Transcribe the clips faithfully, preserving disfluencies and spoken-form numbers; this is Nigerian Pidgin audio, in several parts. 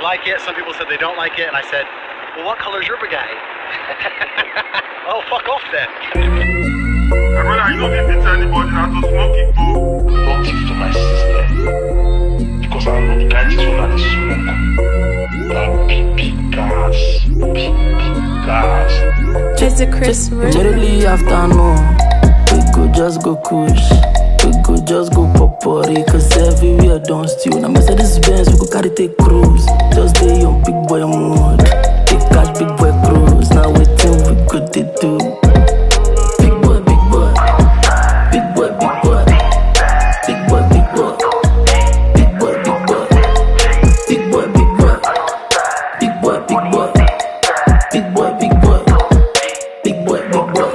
like it, some people said they don't like it, and I said, well, what color's your Bugatti? Oh, fuck off then. My brother, you don't need to tell anybody not to smoke it, bro. Don't give to my sister. Because I know the guy is one that smoke. That big, big gas. Big, big gas. It's a Chris Rhythm. Immediately afternoon, we go just go kush. We go just go pop party, cause everywhere don't steal. Now Mercedes Benz, we go carry take cruise. Just day on big boy mood. They catch big boy cruise. Now waiting we could they do. Big boy, big boy. Big boy, big boy. Big boy, big boy. Big boy, big boy. Big boy, big boy. Big boy, big boy. Big boy, big boy. Big boy, big boy.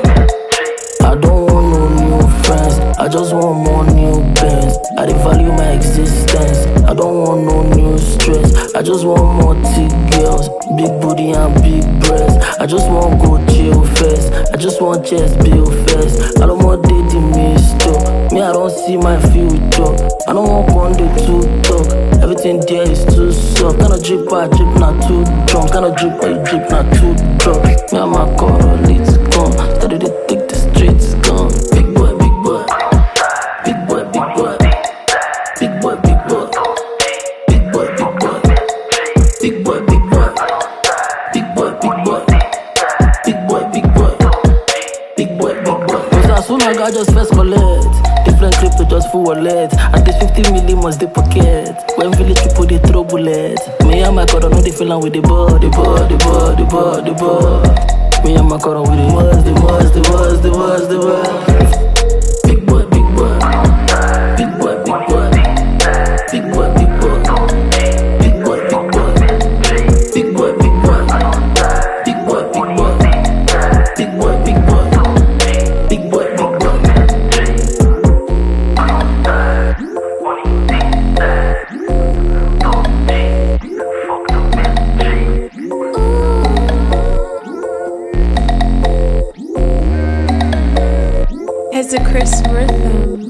I don't want no new friends. I just want more new bands. I dey value my existence. I don't want no new stress. I just want more thick girls, big booty and big breasts. I just want go chill first. I just want chest build first. I don't want dating mister. Me, I don't see my future. I don't want one day to talk. Everything there is too soft. Kinda drip, I drip, not too drunk. Kinda drip, I drip, not too drunk. Me and my coral, it's gone. Started to take the streets, gone. Big boy, big boy. Big boy, big boy. Big boy, big boy. Big boy, big boy. Big boy, big boy. Big boy, big boy. Big boy, big boy. Big boy, big boy. Cause as soon as I just first collect, different crypto just full wallet. At least fifty million must they pocket. When village people they throw bullets. Me and my car know they feeling with the ball, the ball, the ball, the ball, the ball. Me and my car with the was, the was, the was, the was, the was. Big boy, big boy. Big boy, big boy. Big boy, big boy. Big boy, big boy. Big boy, big boy. Big boy, big boy. Big boy, big boy. Big boy, big boy. It's a Chris Rhythm.